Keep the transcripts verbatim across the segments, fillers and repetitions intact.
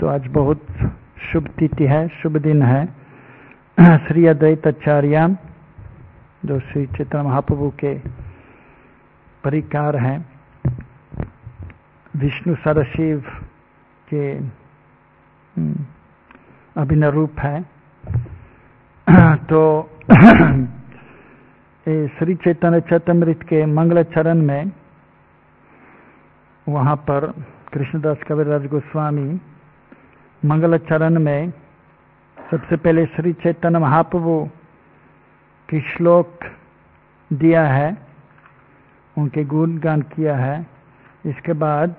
तो आज बहुत शुभ तिथि है, शुभ दिन है। श्री अद्वैत आचार्य जो श्री चैतन्य महाप्रभु के परिकार हैं, विष्णु सरशिव के अभिन्न रूप है। तो श्री चैतन्य चैतन्यमृत के मंगल चरण में वहाँ पर कृष्णदास कविराज गोस्वामी मंगल चरण में सबसे पहले श्री चैतन्य महाप्रभु की श्लोक दिया है, उनके गुणगान किया है। इसके बाद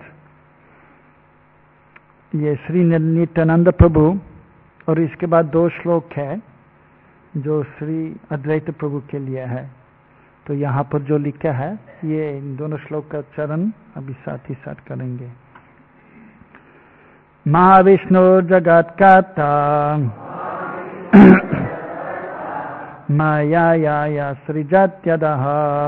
ये श्री नित्यानंद प्रभु और इसके बाद दो श्लोक है जो श्री अद्वैत प्रभु के लिए है। तो यहाँ पर जो लिखा है ये इन दोनों श्लोक का चरण अभी साथ ही साथ करेंगे। महाविष्णु जगत्कर्ता माया या सृजत्यदः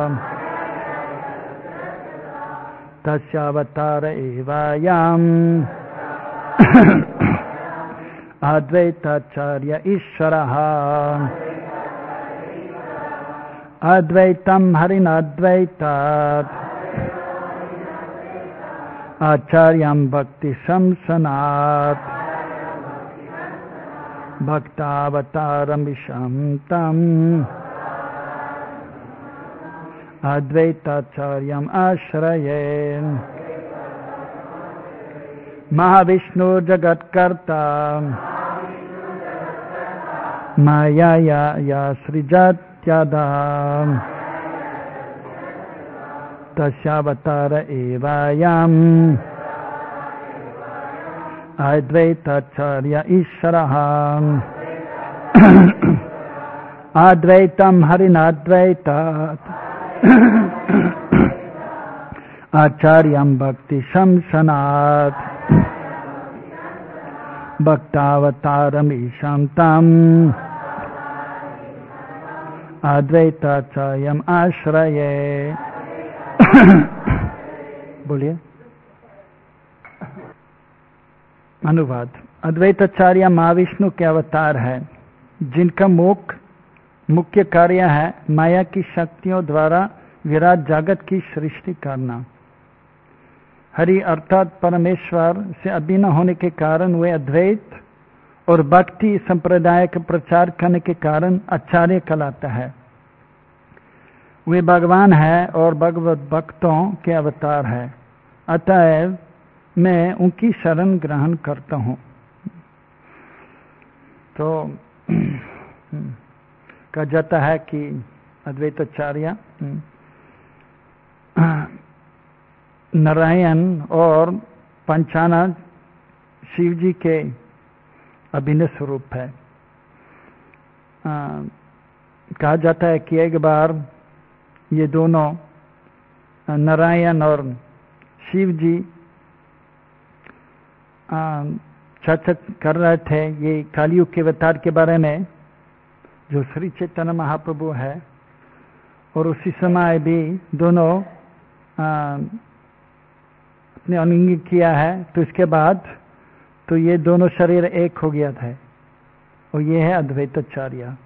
तस्यावतार एवायम् अद्वैताचार्य ईश्वरः अद्वैतम हरिनाद्वैतात् आचार्यं भक्ति संसनात् भक्तावतारमिशं तम् अद्वैताचार्यम् आश्रये। महाविष्णु जगत्कर्ता माया या सृजत्यदा तस्यावतार एवायम् अद्वैताचार्य ईश्वरः अद्वैतं हरिनाद्वैतात् आचार्यं भक्ति संसनात् भक्तावतारमीशं तम् अद्वैताचार्यम् आश्रये। बोलिए। अनुवाद। अद्वैताचार्य महाविष्णु के अवतार है, जिनका मुख्य मुख्य कार्य है माया की शक्तियों द्वारा विराट जगत की सृष्टि करना। हरि अर्थात परमेश्वर से अभिन्न होने के कारण वे अद्वैत और भक्ति संप्रदाय का प्रचार करने के कारण आचार्य कहलाता है। वे भगवान है और भगवत भक्तों के अवतार है, अतएव मैं उनकी शरण ग्रहण करता हूँ। तो कहा जाता है कि अद्वैताचार्य नारायण और पंचानन शिव जी के अभिन्न स्वरूप है। कहा जाता है कि एक बार ये दोनों नारायण और शिव जी चर्चा कर रहे थे ये कलयुग के अवतार के बारे में, जो श्री चैतन्य महाप्रभु है। और उसी समय भी दोनों अपने अनुंग किया है। तो इसके बाद तो ये दोनों शरीर एक हो गया था, और ये है अद्वैताचार्य।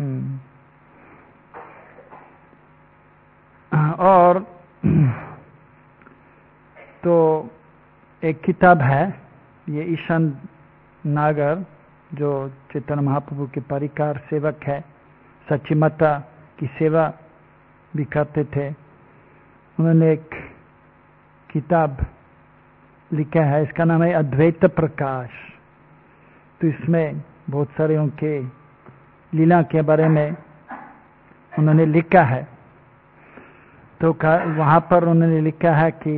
और तो एक किताब है, ये ईशान नागर जो चैतन्य महाप्रभु के परिकार सेवक है, सच्ची माता की सेवा भी करते थे। उन्होंने एक किताब लिखा है, इसका नाम है अद्वैत प्रकाश। तो इसमें बहुत सारे उनके लीला के बारे में उन्होंने लिखा है। तो वहाँ पर उन्होंने लिखा है कि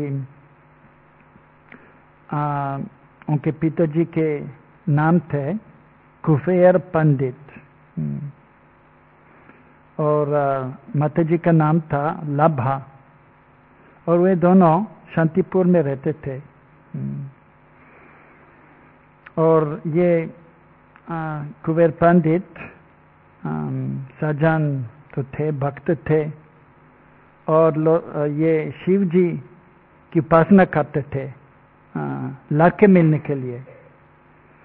आ, उनके पिताजी के नाम थे कुफेर पंडित और माता जी का नाम था लभा, और वे दोनों शांतिपुर में रहते थे। और ये कुबेर पंडित सज्जन तो थे, भक्त थे, और ये शिव जी की उपासना करते थे लाके मिलने के लिए।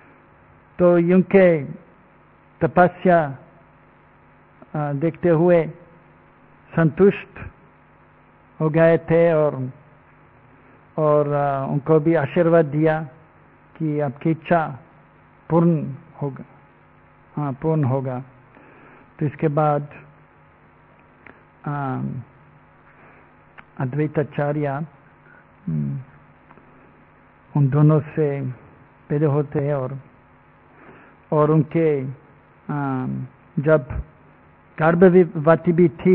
तो उनके तपस्या देखते हुए संतुष्ट हो गए थे और और उनको भी आशीर्वाद दिया कि आपकी इच्छा पूर्ण होगा, हाँ पूर्ण होगा। तो इसके बाद अद्वैताचार्य उन दोनों से पैदा होते हैं और और उनके आ, जब गर्भवती भी थी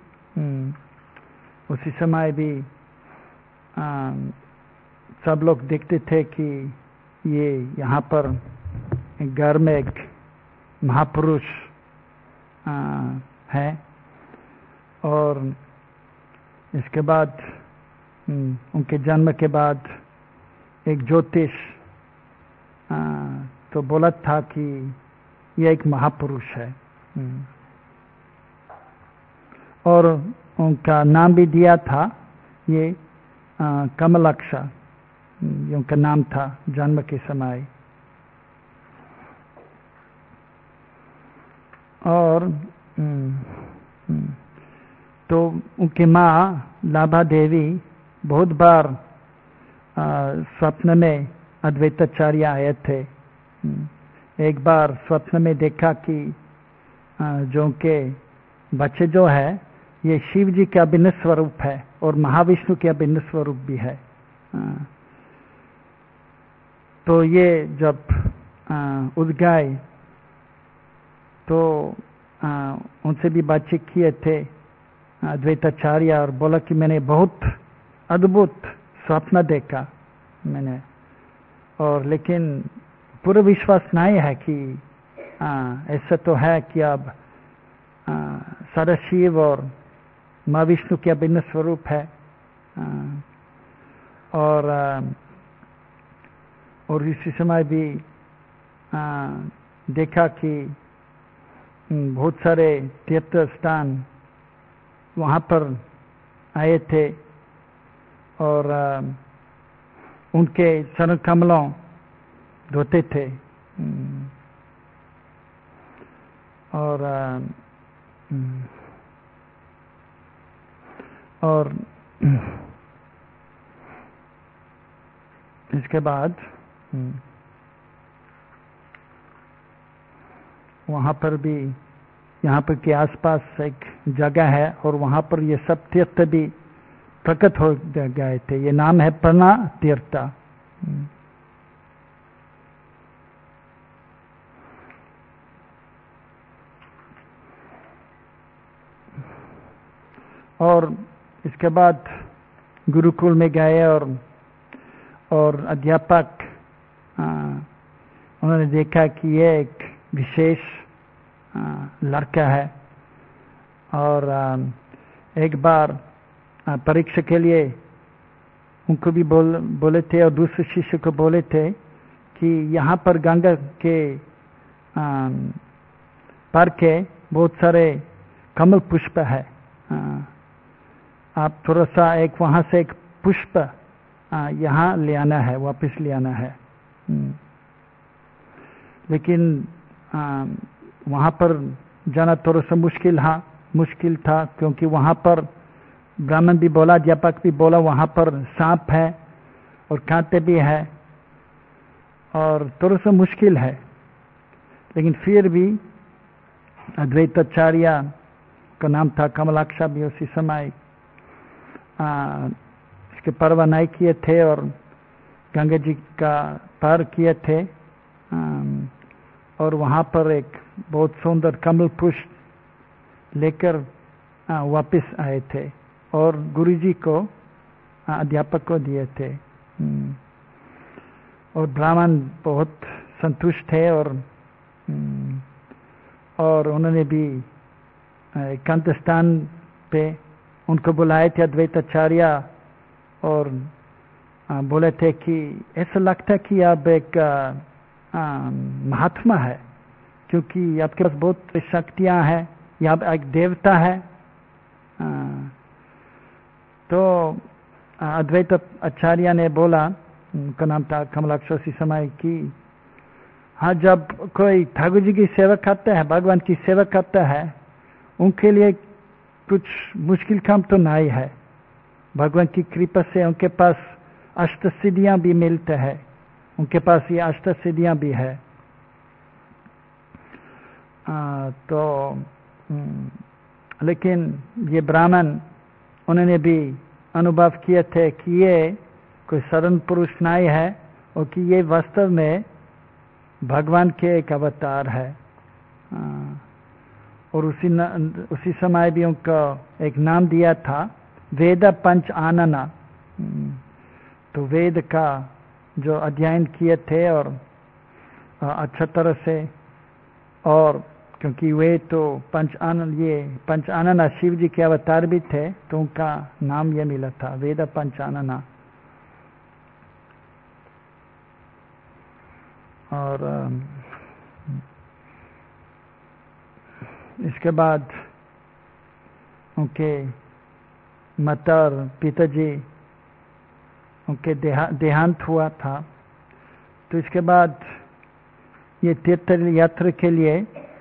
उसी समय भी आ, सब लोग देखते थे कि ये यहाँ पर घर में एक महापुरुष आ, है। और इसके बाद उनके जन्म के बाद एक ज्योतिष तो बोला था कि यह एक महापुरुष है और उनका नाम भी दिया था ये आ, कमलाक्षा, उनका नाम था जन्म के समय। और तो उनकी माँ लाभा देवी बहुत बार स्वप्न में अद्वैताचार्य आए थे। एक बार स्वप्न में देखा कि जो उनके बच्चे जो है ये शिव जी के अभिन्न स्वरूप है और महाविष्णु के अभिन्न स्वरूप भी है। तो ये जब उठ गए तो उनसे भी बातचीत किए थे अद्वैताचार्य और बोला कि मैंने बहुत अद्भुत स्वप्न देखा मैंने, और लेकिन पूरा विश्वास नहीं है कि ऐसा तो है कि अब सदाशिव और माँ विष्णु के अभिन्न स्वरूप है। आ, और आ, और इसी समय भी आ, देखा कि बहुत सारे तीर्थ स्थान वहाँ पर आए थे और आ, उनके चरण कमलों धोते थे। और आ, और इसके बाद वहाँ पर भी यहाँ पर के आसपास एक जगह है और वहाँ पर ये सब तीर्थ भी प्रकट हो गए थे। ये नाम है प्रणा तीर्थ। और इसके बाद गुरुकुल में गए और और अध्यापक उन्होंने देखा कि ये एक विशेष लड़का है। और आ, एक बार आ, परीक्षा के लिए उनको भी बोल बोले थे और दूसरे शिष्य को बोले थे कि यहाँ पर गंगा के आ, पर के बहुत सारे कमल पुष्प है, आ, आप थोड़ा सा एक वहाँ से एक पुष्प यहाँ ले आना है, वापस ले आना है। लेकिन आ, वहाँ पर जाना थोड़ा सा मुश्किल हाँ मुश्किल था क्योंकि वहाँ पर ब्राह्मण भी बोला, अध्यापक भी बोला वहाँ पर सांप है और कांटे भी है और थोड़ा सा मुश्किल है। लेकिन फिर भी अद्वैताचार्य का नाम था कमलाक्षा भी उसी समय आ, इसके परवाह नहीं किए थे और गंगा जी का पार किए थे। आ, और वहाँ पर एक बहुत सुंदर कमल पुष्प लेकर वापस आए थे और गुरुजी को अध्यापक को दिए थे। और ब्राह्मण बहुत संतुष्ट थे और और उन्होंने भी एकांत स्थान पे उनको बुलाए थे अद्वैताचार्य और बोले थे कि ऐसा लगता है कि आप एक महात्मा है क्योंकि आपके पास बहुत शक्तियां हैं, यहाँ एक देवता है। आ, तो अद्वैत आचार्य ने बोला, उनका नाम था कमलाक्ष उसी समय की, हाँ, जब कोई ठाकुर जी की सेवा करता है, भगवान की सेवा करता है, उनके लिए कुछ मुश्किल काम तो नहीं है। भगवान की कृपा से उनके पास अष्ट सिद्धियां भी मिलते हैं, उनके पास ये अष्ट सिद्धियां भी है। आ, तो लेकिन ये ब्राह्मण उन्होंने भी अनुभव किए थे कि ये कोई साधारण पुरुष नहीं है और कि ये वास्तव में भगवान के एक अवतार है। आ, और उसी न, उसी समय भी उनका एक नाम दिया था वेद पंच आनना। तो वेद का जो अध्ययन किए थे और अच्छा तरह से, और क्योंकि वे तो पंच आनन ये पंच आनना शिव जी के अवतार भी थे, तो उनका नाम ये मिला था वेद पंच आनना। और इसके बाद उनके माता और पिताजी उनके देहा, देहांत हुआ था। तो इसके बाद ये तीर्थ यात्रा के लिए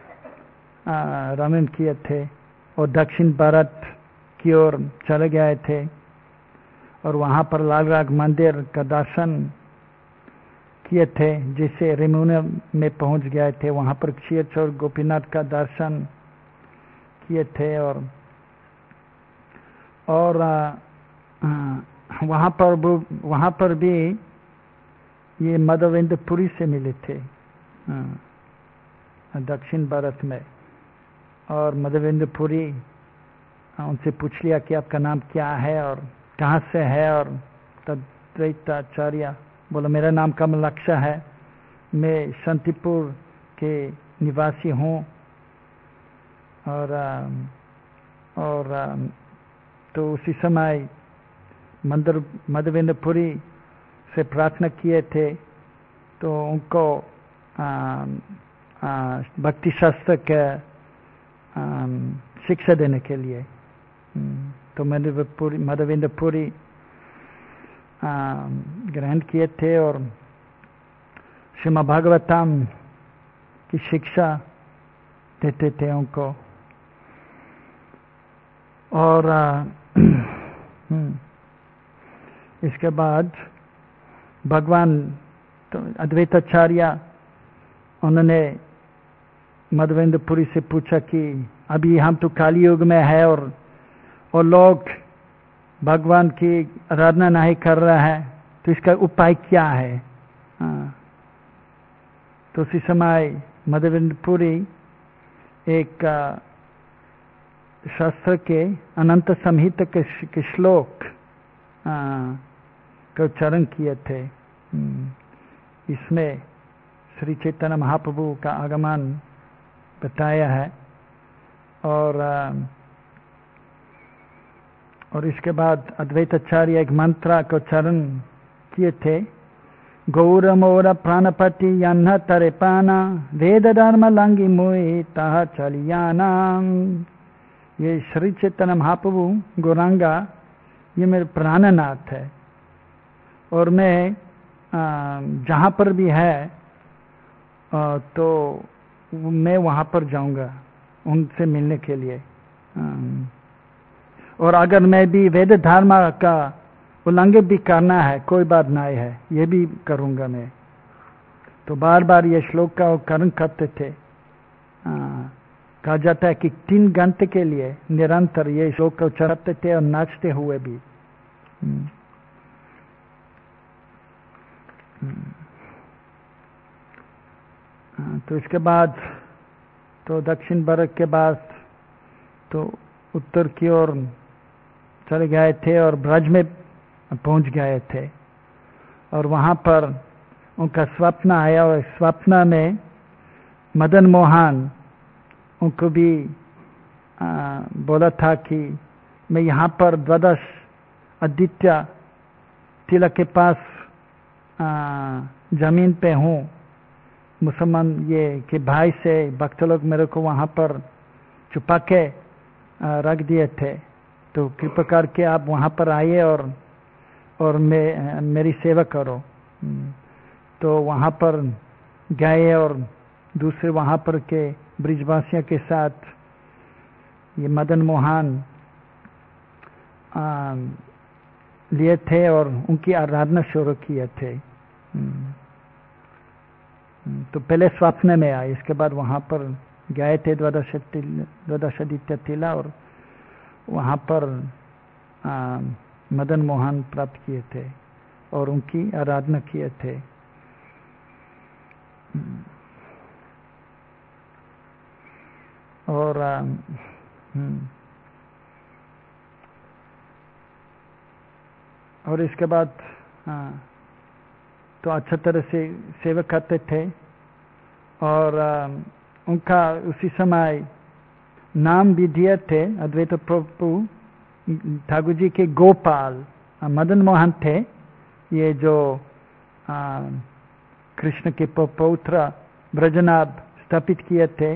रमन किए थे और दक्षिण भारत की ओर चले गए थे और वहाँ पर लालबाग मंदिर का दर्शन किए थे, जिससे रिमुना में पहुँच गए थे। वहाँ पर क्षीरचोर गोपीनाथ का दर्शन किए थे और और वहाँ पर वहाँ पर भी ये मधवेंद्रपुरी से मिले थे दक्षिण भारत में। और मधवेंद्रपुरी उनसे पूछ लिया कि आपका नाम क्या है और कहाँ से है, और तद्वैताचार्य बोला मेरा नाम कमलाक्ष है, मैं शांतिपुर के निवासी हूँ। और और तो उसी समय मंदिर मधवेंद्रपुरी से प्रार्थना किए थे, तो उनको भक्ति शास्त्र के शिक्षा देने के लिए तो मधवेंद्रपुरी मधवेंद्रपुरी ग्रहण किए थे और श्रीमद् भागवतम की शिक्षा देते थे उनको। और इसके बाद भगवान तो अद्वैताचार्य उन्होंने मधवेंद्रपुरी से पूछा कि अभी हम तो काली युग में है और और लोग भगवान की आराधना नहीं कर रहा है, तो इसका उपाय क्या है। हाँ। तो उसी समय मधवेंद्रपुरी एक शास्त्र के अनंत संहिता के श्लोक का उच्चारण किए थे। इसमें श्री चैतन्य महाप्रभु का आगमन बताया है। और और इसके बाद अद्वैताचार्य एक मंत्र का उच्चारण किए थे, गौर मोर प्राणपति यन्न तरे पाना वेद धर्म लंगी मोहि तह चलियाना। ये श्री चैतन्य महाप्रभु गौरांगा ये मेरे प्राणनाथ है और मैं जहाँ पर भी है तो मैं वहाँ पर जाऊँगा उनसे मिलने के लिए। और अगर मैं भी वेद धर्म का उल्लंघन भी करना है कोई बात नहीं है, ये भी करूँगा मैं। तो बार बार ये श्लोक का उच्चारण करते थे। कहा जाता है कि तीन घंटे के लिए निरंतर ये श्लोक का उच्चारण करते थे और नाचते हुए भी। तो इसके बाद तो दक्षिण भारत के बाद तो उत्तर की ओर चले गए थे और ब्रज में पहुंच गए थे। और वहां पर उनका स्वप्न आया और स्वप्न में मदन मोहन उनको भी आ, बोला था कि मैं यहाँ पर द्वादश आदित्य तिलक के पास आ, जमीन पे हूँ। मुसलमान ये कि भाई से भक्त लोग मेरे को वहाँ पर छुपा के रख दिए थे, तो कृपा करके आप वहाँ पर आइए और और मैं मेरी सेवा करो। तो वहाँ पर गए और दूसरे वहां पर के ब्रिजवासियों के साथ ये मदन मोहन लिए थे और उनकी आराधना शुरू किए थे। तो पहले स्वप्न में आए, इसके बाद वहां पर गए थे द्वादशादित्य तिला और वहां पर आ, मदन मोहन प्राप्त किए थे और उनकी आराधना किए थे। और आ, और इसके बाद आ, तो अच्छा तरह से सेवा करते थे और आ, उनका उसी समय नाम भी दिए थे अद्वैत प्रभु ठाकुर जी के गोपाल मदन मोहन थे, ये जो आ, कृष्ण के पौत्र ब्रजनाभ स्थापित किए थे,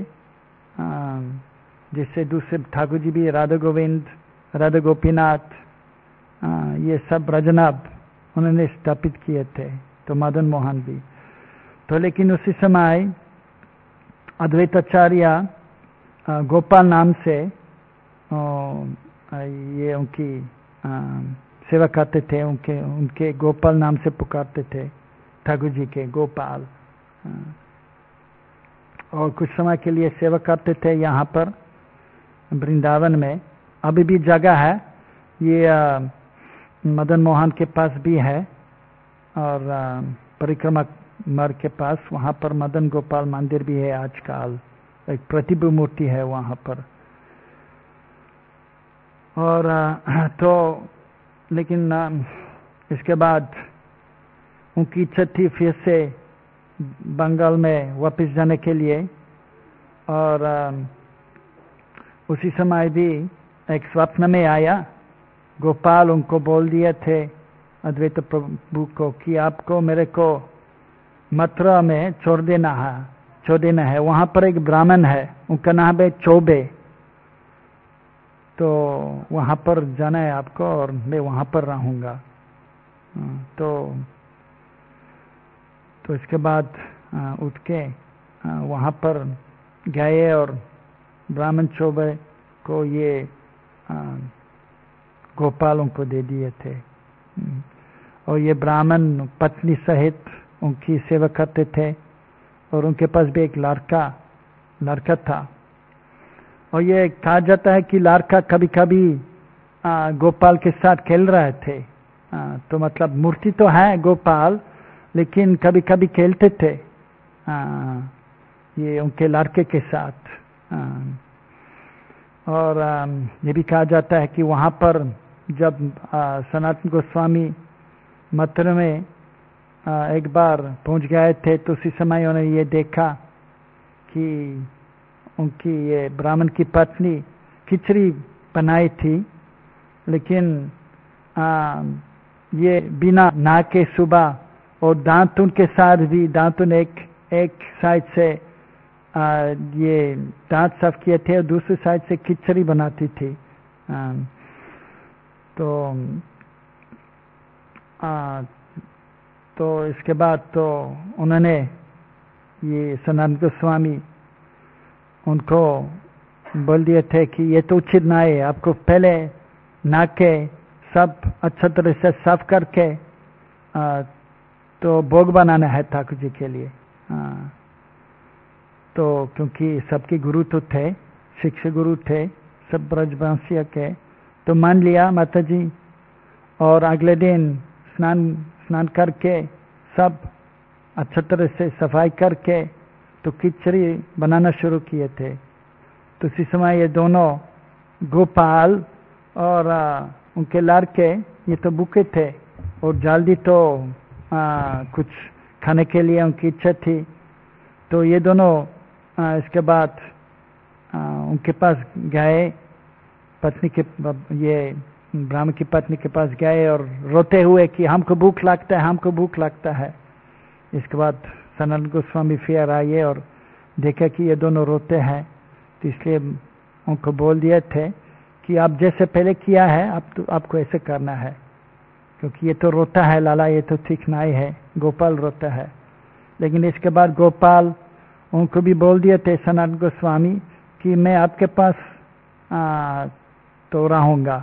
जिससे दूसरे ठाकुर जी भी राधा गोविंद, राधा गोपीनाथ, आ, ये सब ब्रजनाभ उन्होंने स्थापित किए थे, तो मदन मोहन भी तो। लेकिन उसी समय अद्वैताचार्य गोपाल नाम से आ, ये उनकी आ, सेवा करते थे, उनके उनके गोपाल नाम से पुकारते थे ठाकुर जी के गोपाल, और कुछ समय के लिए सेवा करते थे यहाँ पर वृंदावन में। अभी भी जगह है ये आ, मदन मोहन के पास भी है और आ, परिक्रमा मार्ग के पास वहाँ पर मदन गोपाल मंदिर भी है आजकल, एक प्रतिभा मूर्ति है वहाँ पर। और आ, तो लेकिन आ, इसके बाद उनकी इच्छा थी फिर से बंगाल में वापस जाने के लिए, और आ, उसी समय भी एक स्वप्न में आया, गोपाल उनको बोल दिए थे अद्वैत प्रभु को कि आपको मेरे को मथुरा में छोड़ देना है छोड़ देना है वहां पर एक ब्राह्मण है, उनका नाम है चौबे, तो वहां पर जाना है आपको और मैं वहां पर रहूंगा। तो तो इसके बाद उठ के वहां पर गए और ब्राह्मण चौबे को ये आ, गोपालों को दे दिए थे, और ये ब्राह्मण पत्नी सहित उनकी सेवा करते थे, और उनके पास भी एक लड़का लड़का था। और ये कहा जाता है कि लड़का कभी कभी गोपाल के साथ खेल रहे थे, आ, तो मतलब मूर्ति तो है गोपाल, लेकिन कभी कभी खेलते थे आ, ये उनके लड़के के साथ। आ, और आ, ये भी कहा जाता है कि वहां पर जब सनातन गोस्वामी मथुरा में आ, एक बार पहुंच गए थे, तो उसी समय उन्होंने ये देखा कि उनकी ये ब्राह्मण की पत्नी खिचड़ी बनाई थी, लेकिन आ, ये बिना नहा के सुबह, और दांतुन के साथ भी, दांतुन एक एक साइड से आ, ये दांत साफ किए थे और दूसरी साइड से खिचड़ी बनाती थी। आ, तो आ, तो इसके बाद तो उन्होंने ये सनातन गोस्वामी उनको बोल दिए थे कि ये तो उचित ना है, आपको पहले नहा के सब अच्छा तरह से साफ करके आ, तो भोग बनाना है ठाकुर जी के लिए। आ, तो क्योंकि सबके गुरु तो थे, शिक्षक गुरु थे सब ब्रजवंशीय के, तो मान लिया माता जी, और अगले दिन स्नान स्नान करके सब अच्छा तरह से सफाई करके तो खिचड़ी बनाना शुरू किए थे। तो इसी समय ये दोनों गोपाल और आ, उनके लड़के ये तो भूखे थे, और जल्दी तो आ, कुछ खाने के लिए उनकी इच्छा थी, तो ये दोनों आ, इसके बाद आ, उनके पास गए, पत्नी के ये ब्राह्मण की पत्नी के पास गए और रोते हुए कि हमको भूख लगता है, हमको भूख लगता है। इसके बाद सनातन गोस्वामी फिर आए और देखा कि ये दोनों रोते हैं, तो इसलिए उनको बोल दिए थे कि आप जैसे पहले किया है आप तो आपको ऐसे करना है, क्योंकि ये तो रोता है लाला, ये तो ठीक नहीं है, गोपाल रोता है। लेकिन इसके बाद गोपाल उनको भी बोल दिए थे सनातन गोस्वामी कि मैं आपके पास आ, तो रहूँगा।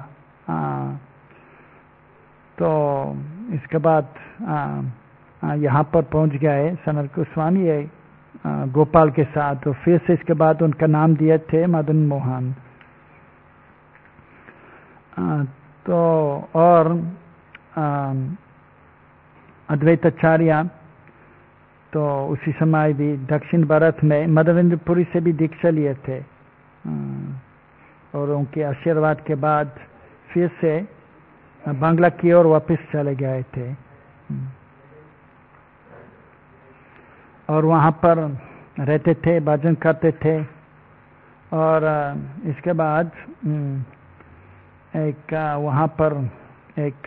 तो इसके बाद यहाँ पर पहुँच गए सनातन गोस्वामी है गोपाल के साथ। तो फिर से इसके बाद उनका नाम दिए थे मदन मोहन। तो और अद्वैताचार्य तो उसी समय भी दक्षिण भारत में मदवेंद्रपुरी से भी दीक्षा लिए थे और उनके आशीर्वाद के बाद फिर से बांग्ला की ओर वापस चले गए थे और वहाँ पर रहते थे, भजन करते थे। और इसके बाद एक वहाँ पर एक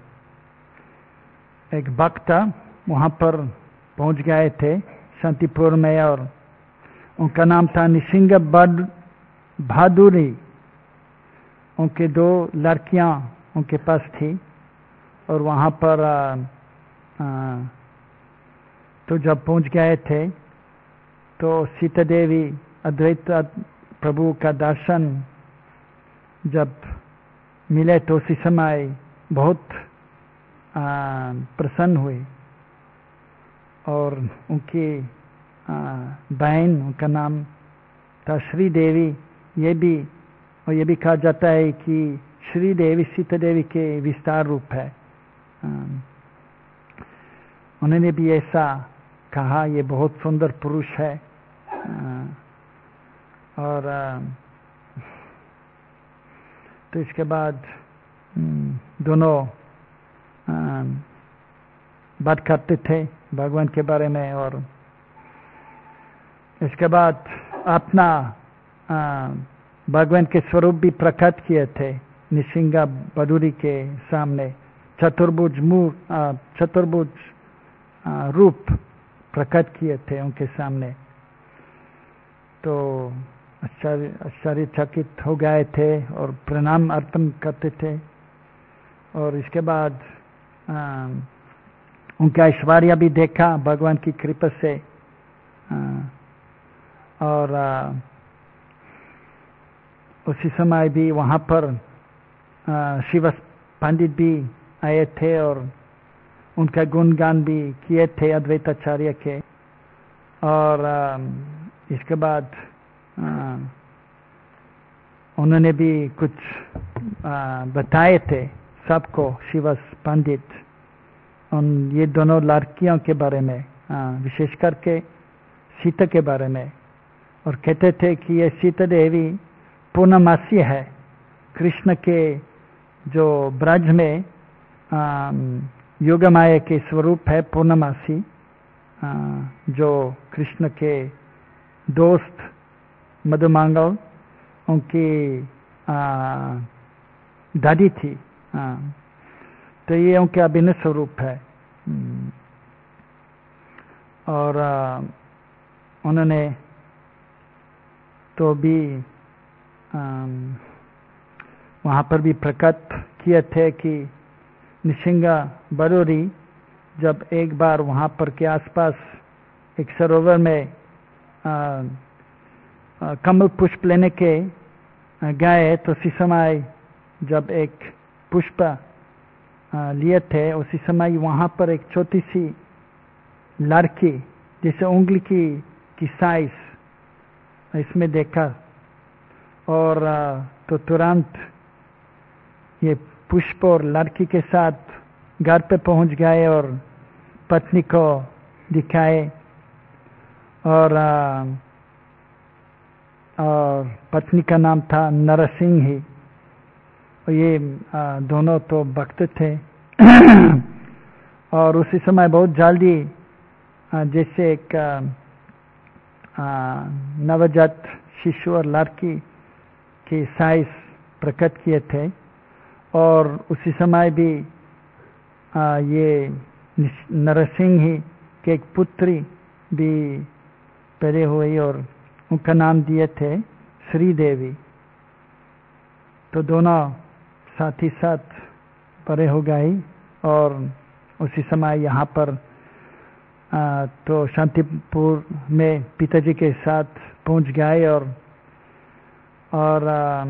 एक भक्त वहाँ पर पहुँच गए थे शांतिपुर में और उनका नाम था निसिंग बहादुरी। उनके दो लड़कियाँ उनके पास थी और वहाँ पर आ, आ, तो जब पहुँच गए थे तो सीता देवी अद्वैत प्रभु का दर्शन जब मिले तो उसी समय बहुत प्रसन्न हुई और उनकी बहन उनका नाम था श्री देवी। ये भी और ये भी कहा जाता है कि श्री देवी सीता देवी के विस्तार रूप है। उन्होंने भी ऐसा कहा ये बहुत सुंदर पुरुष है। और तो इसके बाद दोनों बात करते थे भगवान के बारे में और इसके बाद अपना भगवान के स्वरूप भी प्रकट किए थे निसिंगा बहादुरी के सामने। चतुर्भुज मुंह चतुर्भुज रूप प्रकट किए थे उनके सामने। तो आश्चर्य आश्चर्यचकित हो गए थे और प्रणाम अर्पण करते थे। और इसके बाद आ, उनका ऐश्वर्य भी देखा भगवान की कृपा से। आ, और आ, उसी समय भी वहाँ पर शिव पंडित भी आए थे और उनका गुणगान भी किए थे अद्वैताचार्य के। और आ, इसके बाद आ, उन्होंने भी कुछ आ, बताए थे सबको शिव पंडित उन ये दोनों लड़कियों के बारे में, विशेष करके सीता के बारे में। और कहते थे कि ये सीता देवी पूर्णमासी है, कृष्ण के जो ब्रज में योगमाया के स्वरूप है पूर्णमासी, जो कृष्ण के दोस्त मधुमांगल उनकी दादी थी। तो ये उनके अभिन्न स्वरूप है। और उन्होंने तो भी वहाँ पर भी प्रकट किए थे कि निसिंगा बहादुरी जब एक बार वहाँ पर के आसपास एक सरोवर में आ, आ, कमल पुष्प लेने के गए तो उसी समय जब एक पुष्प लिए थे उसी समय वहाँ पर एक छोटी सी लड़की जैसे उंगली की की साइज इसमें देखा। और तो तुरंत ये पुष्प और लड़की के साथ घर पे पहुँच गए और पत्नी को दिखाए। और और पत्नी का नाम था नरसिंह ही। और ये आ, दोनों तो भक्त थे। और उसी समय बहुत जल्दी जैसे एक नवजात शिशु और लड़की की साइज प्रकट किए थे। और उसी समय भी आ, ये नरसिंह ही के एक पुत्री भी पैदा हुई और उनका नाम दिए थे श्री देवी। तो दोनों साथ ही साथ बड़े हो गए। और उसी समय यहाँ पर आ, तो शांतिपुर में पिताजी के साथ पहुंच गए और और आ,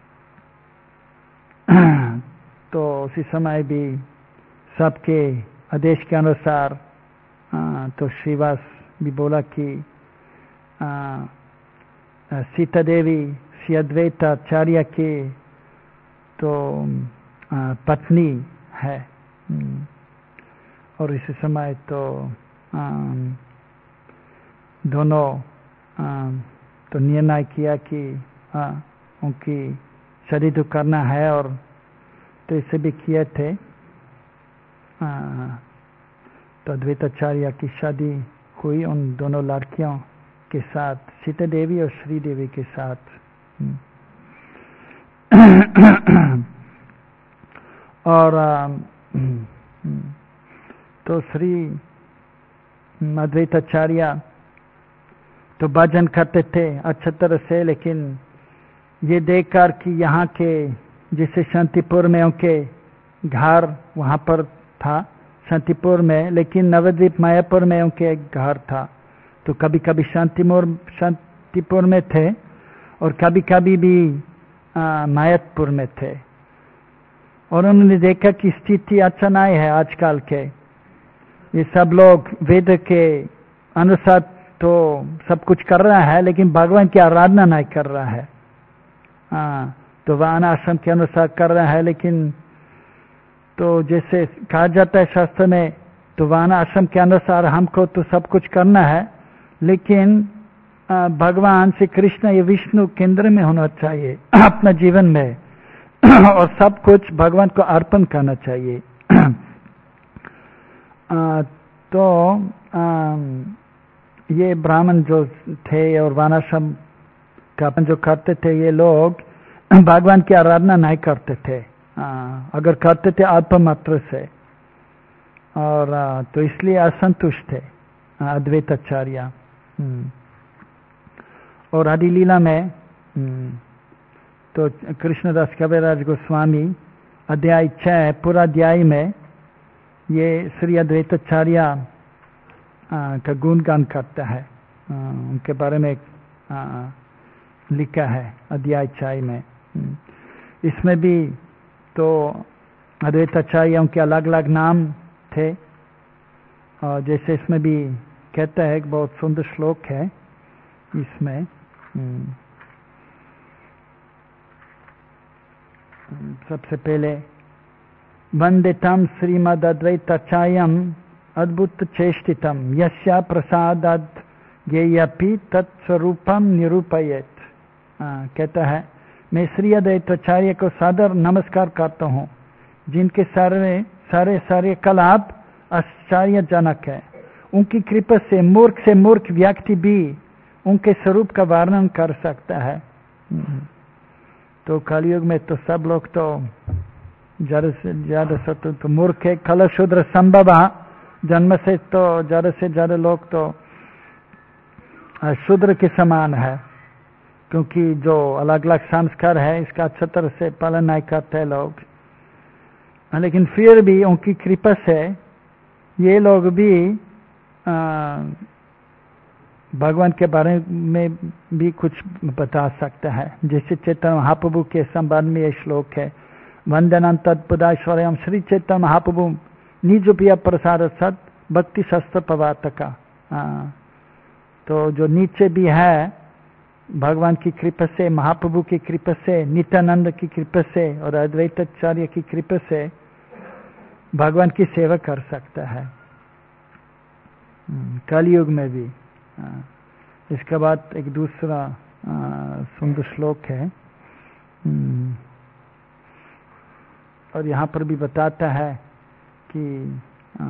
तो उसी समय भी सबके आदेश के अनुसार आ, तो श्रीवास भी बोला कि आ, सीता देवी श्री अद्वैताचार्य के तो आ, पत्नी है। और इस समय तो आ, दोनों आ, तो निर्णय किया कि आ, उनकी शादी तो करना है, और तो इसे भी किए थे। आ, तो अद्वैताचार्य की शादी हुई उन दोनों लड़कियों के साथ, सीता देवी और श्री देवी के साथ। और आ, तो श्री अद्वैताचार्य तो भजन करते थे अच्छी तरह से, लेकिन ये देखकर कि यहाँ के जैसे शांतिपुर में उनके घर वहाँ पर था शांतिपुर में, लेकिन नवद्वीप मायापुर में उनके एक घर था। तो कभी कभी शांतिपुर शांतिपुर में थे और कभी कभी भी मायापुर में थे। और उन्होंने देखा कि स्थिति अच्छा नहीं है आजकल के, ये सब लोग वेद के अनुसार तो सब कुछ कर रहा है, लेकिन भगवान की आराधना नहीं कर रहा है। हाँ, तो वान आश्रम के अनुसार कर रहा है, लेकिन तो जैसे कहा जाता है शास्त्र में, तो वान आश्रम के अनुसार हमको तो सब कुछ करना है, लेकिन भगवान श्री कृष्ण या विष्णु केंद्र में होना चाहिए अपना जीवन में, और सब कुछ भगवान को अर्पण करना चाहिए। आ, तो आ, ये ब्राह्मण जो थे और वानाश्रम का जो करते थे, ये लोग भगवान की आराधना नहीं करते थे। आ, अगर करते थे अल्प मात्र से, और आ, तो इसलिए असंतुष्ट थे अद्वैताचार्य। और आदि लीला में तो कृष्णदास कविराज गोस्वामी अध्याय छह पूरा अध्याय में ये श्री अद्वैताचार्य का गुणगान करता है, आ, उनके बारे में आ, लिखा है अध्याय छह में। इसमें भी तो अद्वैताचार्य उनके अलग अलग नाम थे, और जैसे इसमें भी कहता है, एक बहुत सुंदर श्लोक है इसमें। सबसे पहले वंदे तम श्रीमद अद्वैताचार्यम अद्भुत चेष्टितम यस्या प्रसादाद ज्ञेयपि तत्स्वरूपम निरूपयेत। कहता है, मैं श्री अद्वैताचार्य को सादर नमस्कार करता हूँ, जिनके सारे सारे सारे कलाप आश्चर्यजनक है। उनकी कृपा से मूर्ख से मूर्ख व्यक्ति भी उनके स्वरूप का वर्णन कर सकता है। तो कलयुग में तो सब लोग तो ज्यादा से ज्यादा तो, तो मूर्ख है, कल शूद्र संभव जन्म से, तो ज्यादा से ज्यादा लोग तो शूद्र के समान है, क्योंकि जो अलग अलग संस्कार है इसका अच्छा तरह से पालन नहीं करते लोग। लेकिन फिर भी उनकी कृपा से ये लोग भी आ, भगवान के बारे में भी कुछ बता सकता है। जैसे चैतन्य महाप्रभु के संबंध में ये श्लोक है, वंदनम तत्पदाश्वर्यम श्री चैतन्य महाप्रभु निजुपिया प्रसाद सत भक्ति शस्त्र पवातका। तो जो नीचे भी है, भगवान की कृपा से, महाप्रभु की कृपा से, नित्यानंद की कृपा से और अद्वैताचार्य की कृपा से भगवान की सेवा कर सकता है कलयुग में भी। इसके बाद एक दूसरा सुंदर श्लोक है, और यहाँ पर भी बताता है कि आ,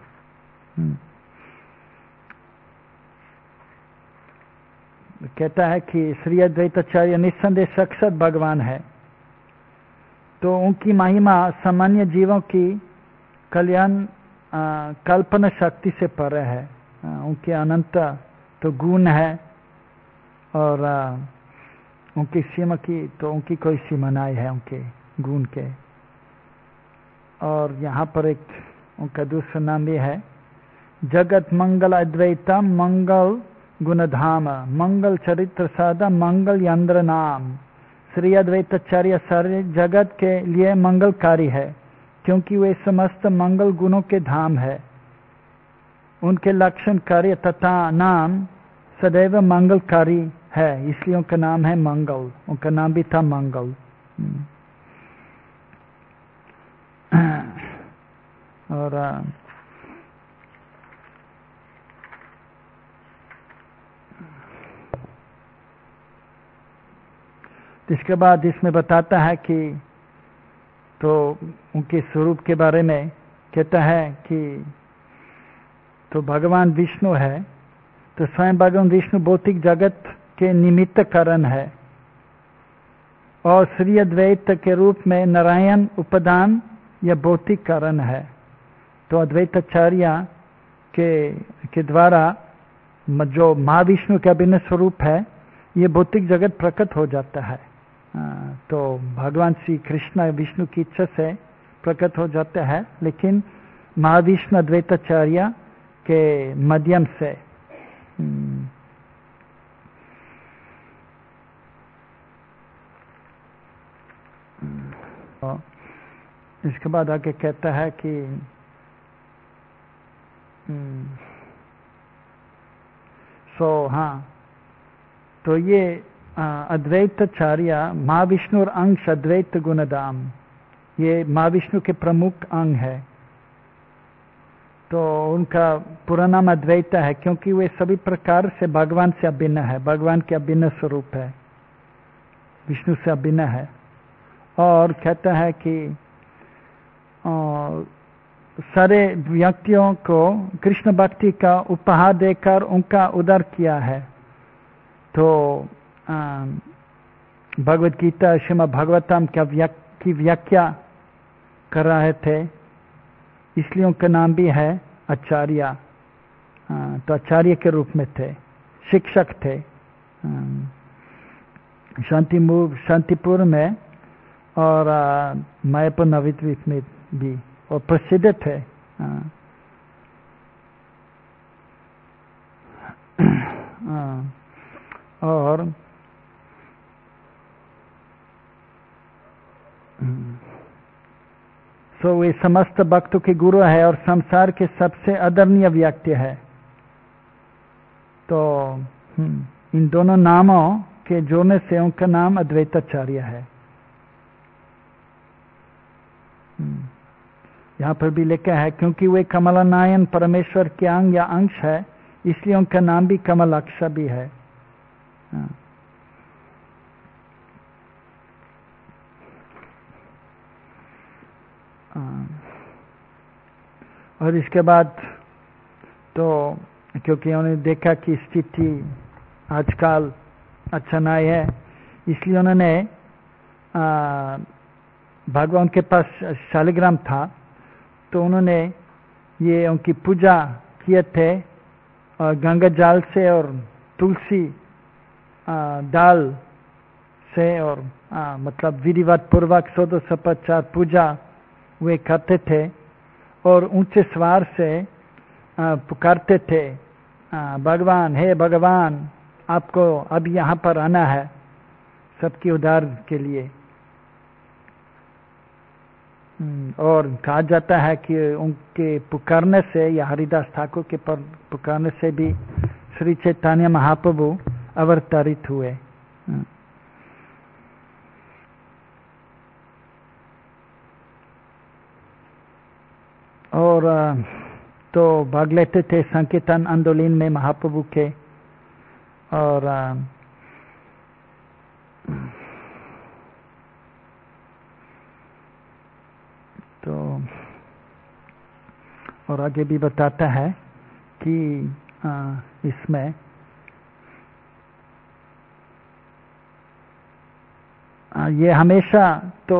कहता है कि श्री अद्वैताचार्य निस्संदेह साक्षात भगवान है, तो उनकी महिमा सामान्य जीवों की कल्याण कल्पना शक्ति से परे है। आ, उनके अनंत तो गुण है, और आ, उनकी सीमा की तो उनकी कोई सीमा नहीं है उनके गुण के। और यहाँ पर एक उनका दूसरा नाम भी है, जगत मंगल अद्वैता मंगल गुणधाम मंगल चरित्र सादा मंगल यंत्र नाम। श्री अद्वैताचार्य सारे जगत के लिए मंगलकारी है क्योंकि वे समस्त मंगल गुणों के धाम है। उनके लक्षण कार्य तथा नाम सदैव मंगलकारी है, इसलिए उनका नाम है मंगल। उनका नाम भी था मंगल। और इसके बाद इसमें बताता है कि तो उनके स्वरूप के बारे में कहता है कि तो भगवान विष्णु है, तो स्वयं भगवान विष्णु भौतिक जगत के निमित्त कारण है और श्री अद्वैत के रूप में नारायण उपादान या भौतिक कारण है। तो अद्वैताचार्य के के द्वारा जो महाविष्णु का अभिन्न स्वरूप है ये भौतिक जगत प्रकट हो जाता है। तो भगवान श्री कृष्ण विष्णु की इच्छा से प्रकट हो जाता है, लेकिन महाविष्णु अद्वैताचार्य के माध्यम से। इसके बाद आगे कहता है कि सो हाँ तो ये अद्वैताचार्य महाविष्णु और अंश अद्वैत गुणधाम, ये महाविष्णु के प्रमुख अंग है। तो उनका पूरा नाम अद्वैत है क्योंकि वे सभी प्रकार से भगवान से अभिन्न है, भगवान के अभिन्न स्वरूप है, विष्णु से अभिन्न है। और कहता है कि सारे व्यक्तियों को कृष्ण भक्ति का उपहार देकर उनका उद्धार किया है। तो भगवत गीता श्रीमद् भागवतम की व्याख्या कर रहे थे, इसलिए उनका नाम भी है आचार्य। तो आचार्य के रूप में थे, शिक्षक थे। शांतिपुर शांतिपुर में और मायापुर नवद्वीप में भी और प्रसिद्ध थे। और सो वे समस्त भक्तों के गुरु है और संसार के सबसे आदरणीय व्यक्ति है। तो इन दोनों नामों के जोड़ने से उनका नाम अद्वैताचार्य है। यहाँ पर भी लिखा है क्योंकि वे कमलानयन परमेश्वर के अंग या अंश है, इसलिए उनका नाम भी कमलाक्ष भी है। और इसके बाद तो क्योंकि उन्होंने देखा कि स्थिति आजकल अच्छा नहीं है, इसलिए उन्होंने भगवान के पास शालिग्राम था, तो उन्होंने ये उनकी पूजा किए थे और गंगा जल से और तुलसी दाल से और आ, मतलब विधिवत पूर्वक षोडशोपचार पूजा वे करते थे और ऊंचे स्वर से पुकारते थे, भगवान हे भगवान आपको अब यहाँ पर आना है सबकी उद्धार के लिए। और कहा जाता है कि उनके पुकारने से या हरिदास ठाकुर के पुकारने से भी श्री चैतन्य महाप्रभु अवतरित हुए। और तो भाग लेते थे संकीर्तन आंदोलन में महाप्रभु के। और तो और आगे भी बताता है कि इसमें ये हमेशा तो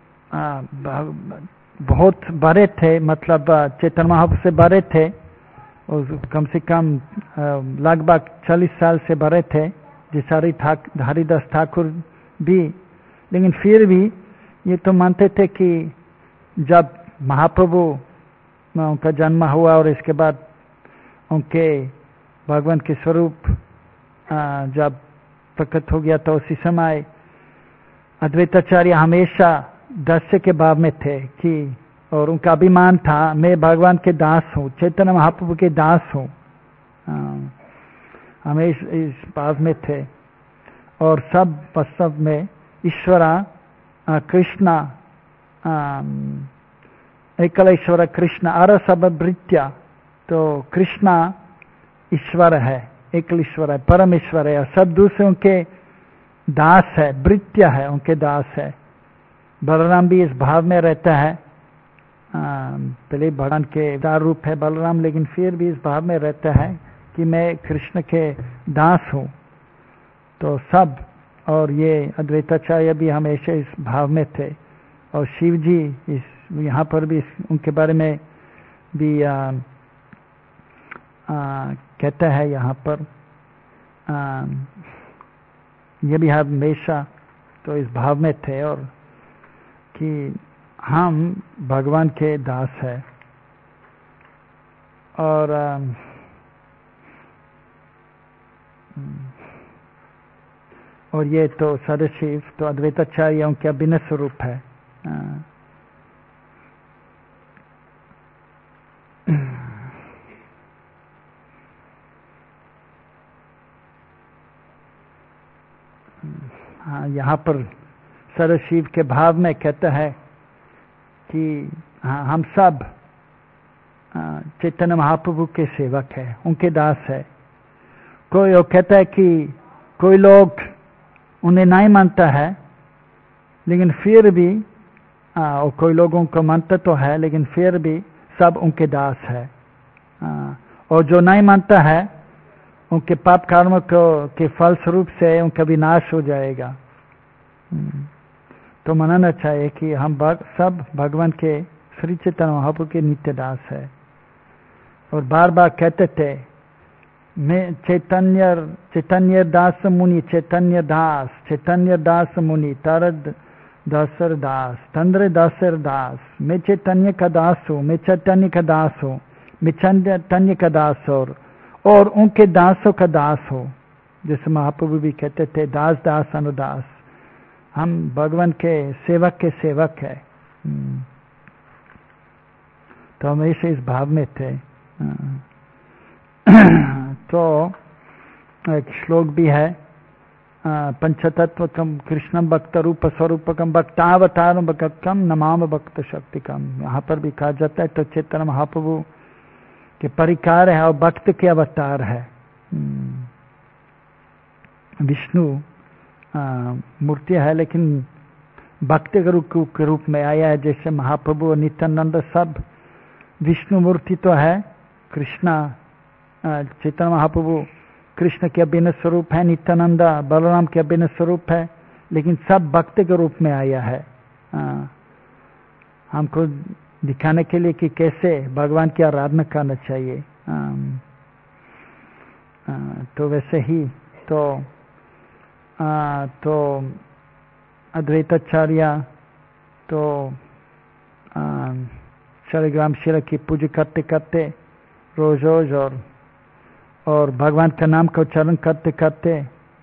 बहुत बड़े थे, मतलब चैतन्य महाप्रभु से बड़े थे और कम से कम लगभग चालीस साल से बड़े थे जिसारी ठाक हरिदास ठाकुर भी। लेकिन फिर भी ये तो मानते थे कि जब महाप्रभु उनका जन्म हुआ और इसके बाद उनके भगवान के स्वरूप जब प्रकट हो गया तो उसी समय अद्वैताचार्य हमेशा दास्य के भाव में थे कि, और उनका अभिमान था मैं भगवान के दास हूँ, चैतन्य महाप्रभु के दास हूँ, हमेशा इस भाव में थे। और सब वास्तव में ईश्वरा कृष्णा, एकल ईश्वर कृष्ण अर सब भृत्या, तो कृष्णा ईश्वर है, एकल ईश्वर है, परम ईश्वर है, और सब दूसरे उनके दास है, भृत्या है, उनके दास है। बलराम भी इस भाव में रहता है, पहले भगवान के अवतार रूप है बलराम, लेकिन फिर भी इस भाव में रहता है कि मैं कृष्ण के दास हूँ। तो सब, और ये अद्वैताचार्य भी हमेशा इस भाव में थे। और शिव जी इस यहाँ पर भी उनके बारे में भी आ, आ, कहता है यहाँ पर, आ, ये भी हमेशा तो इस भाव में थे और कि हम भगवान के दास है। और आ, और ये तो सदाशिव तो अद्वैताचार्य उनके अभिन्न स्वरूप है। हाँ, यहाँ पर सदाशिव के भाव में कहता है कि हाँ, हम सब चैतन्य महाप्रभु के सेवक है, उनके दास है। कोई वो कहता है कि कोई लोग उन्हें नहीं मानता है, लेकिन फिर भी आ, और कोई लोगों को मानता तो है, लेकिन फिर भी सब उनके दास है। आ, और जो नहीं मानता है उनके पाप कर्म को के फल स्वरूप से उनका विनाश हो जाएगा। तो मानना चाहिए कि हम भग, सब भगवान के श्री चैतन्य महाप्रभु के नित्य दास है। और बार बार कहते थे मैं चैतन्य चैतन्य दास मुनि, चैतन्य दास, चैतन्य दास मुनि, तरद दासर दास, तंद्र दासर दास, मैं चैतन्य का दास हूँ, मैं चैतन्य का दास हूँ, मैं चैतन्य का दास और और उनके दासों का दास हो। जैसे महाप्रभु भी कहते थे दास दास अनुदास, हम भगवान के सेवक के सेवक है। तो हमेशा इस भाव में थे। तो एक श्लोक भी है, पंचतत्वकम कृष्णम भक्त रूप स्वरूपकम भक्तावतारम भक्तम नमाम भक्त शक्तिकम। यहाँ पर भी कहा जाता है तो चैतन्य महाप्रभु के परिकार है और भक्त के अवतार है। विष्णु मूर्ति है लेकिन भक्त के रूप में आया है। जैसे महाप्रभु और नित्यानंद सब विष्णु मूर्ति तो है, कृष्णा चैतन्य महाप्रभु कृष्ण के अभिन्न स्वरूप है, नित्यानंद बलराम के अभिन्न स्वरूप है, लेकिन सब भक्त के रूप में आया है हमको दिखाने के लिए कि कैसे भगवान की आराधना करना चाहिए। आ, आ, तो वैसे ही तो आ, तो अद्वैताचार्य तो शालिग्राम शिला की पूजा करते करते रोज रोज और और भगवान का नाम का उच्चारण करते करते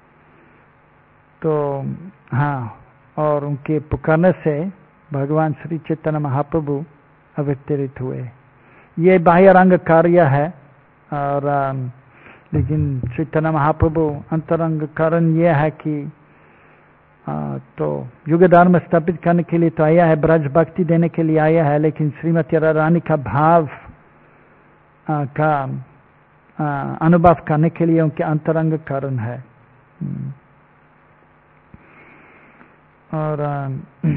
तो हाँ, और उनके पुकारने से भगवान श्री चैतन्य महाप्रभु अवतरित हुए। ये बाह्य रंग कार्य है, और लेकिन चैतन्य महाप्रभु अंतरंग कारण यह है कि आ, तो युग धर्म स्थापित करने के लिए तो आया है, ब्रज भक्ति देने के लिए आया है, लेकिन श्रीमती रानी का भाव आ, का आ, अनुभव करने के लिए उनके अंतरंग कारण है। और आ,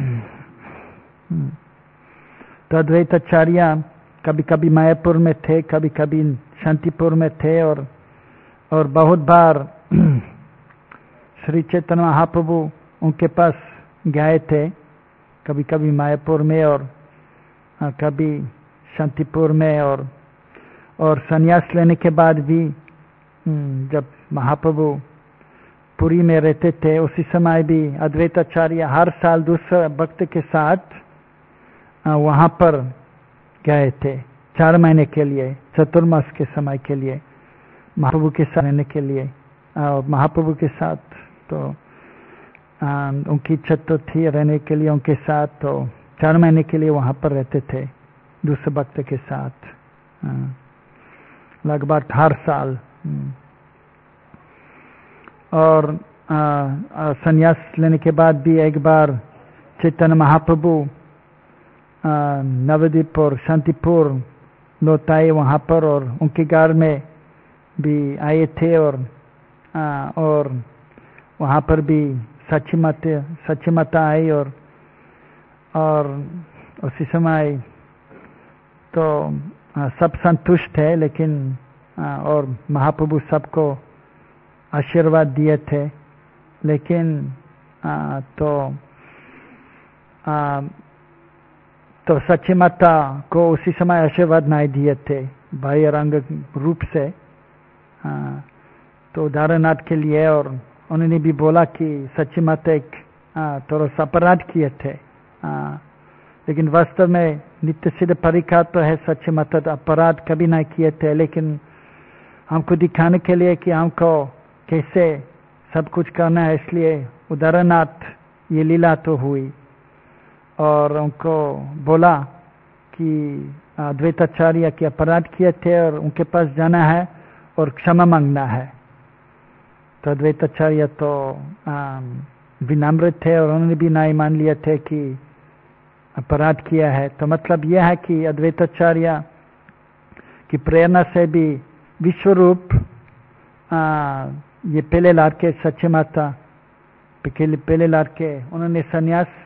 तो अद्वैताचार्य कभी कभी मायापुर में थे, कभी कभी शांतिपुर में थे, और और बहुत बार श्री चैतन्य महाप्रभु उनके पास गए थे, कभी कभी मायापुर में और कभी शांतिपुर में। और और संन्यास लेने के बाद भी जब महाप्रभु पुरी में रहते थे उसी समय भी अद्वैताचार्य हर साल दूसरे भक्त के साथ वहाँ पर गए थे। चार महीने के लिए, चतुर्मास के समय के लिए महाप्रभु के साथ रहने के लिए। और महाप्रभु के साथ तो आ, उनकी इच्छा तो थी रहने के लिए उनके साथ, तो चार महीने के लिए वहाँ पर रहते थे दूसरे भक्त के साथ लगभग हर साल। और संन्यास लेने के बाद भी एक बार चैतन्य महाप्रभु नवद्वीप और शांतिपुर लौट आए वहाँ पर, और उनके घर में भी आए थे। और आ, और वहाँ पर भी सच्ची माता सच्ची माता आई, और और उसी समय तो आ, सब संतुष्ट है, लेकिन आ, और महाप्रभु सबको आशीर्वाद दिए थे, लेकिन आ, तो आ, तो सच्ची माता को उसी समय आशीर्वाद नहीं दिए थे बाह्य रंग रूप से, आ, तो उदाहरणार्थ के लिए। और उन्होंने भी बोला कि सच्ची माता एक थोड़ा सा अपराध किए थे, आ, लेकिन वास्तव में नित्य सिद्ध परिकार तो है सच्ची माता अपराध कभी नहीं किए थे, लेकिन हमको दिखाने के लिए कि हमको कैसे सब कुछ करना है, इसलिए उदाहरणार्थ ये लीला तो हुई। और उनको बोला कि अद्वैताचार्य के अपराध किए थे और उनके पास जाना है और क्षमा मांगना है। तो अद्वैताचार्य तो विनम्र थे और उन्होंने भी नहीं मान लिए थे कि अपराध किया है। तो मतलब यह है कि अद्वैताचार्य की प्रेरणा से भी विश्वरूप ये पहले लड़के सच्ची माता पहले लड़के उन्होंने संन्यास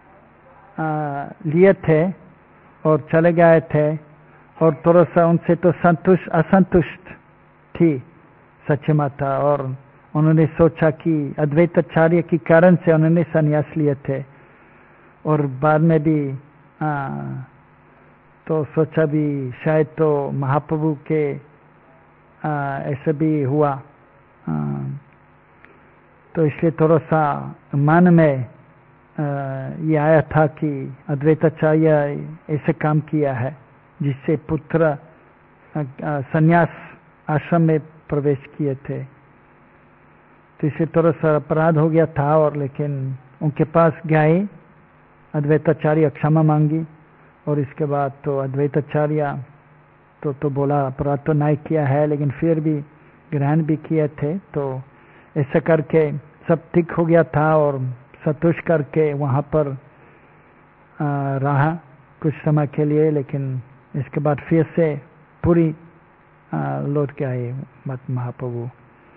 लिए थे और चले गए थे, और थोड़ा सा उनसे तो संतुष्ट असंतुष्ट थी सच्ची माता, और उन्होंने सोचा कि अद्वैताचार्य के कारण से उन्होंने संन्यास लिए थे। और बाद में भी आ, तो सोचा भी शायद तो महाप्रभु के आ, ऐसे भी हुआ, आ, तो इसलिए थोड़ा सा मन में आ, ये आया था कि अद्वैताचार्य ऐसे काम किया है जिससे पुत्र संन्यास आश्रम में प्रवेश किए थे, तो इससे थोड़ा सा अपराध हो गया था। और लेकिन उनके पास गए, अद्वैताचार्य क्षमा मांगी, और इसके बाद तो अद्वैताचार्य तो तो बोला अपराध तो नहीं किया है, लेकिन फिर भी ग्रहण भी किए थे। तो ऐसा करके सब ठीक हो गया था, और संतुष्ट करके वहाँ पर आ, रहा कुछ समय के लिए, लेकिन इसके बाद फिर से पूरी लौट के आए मत महाप्रभु।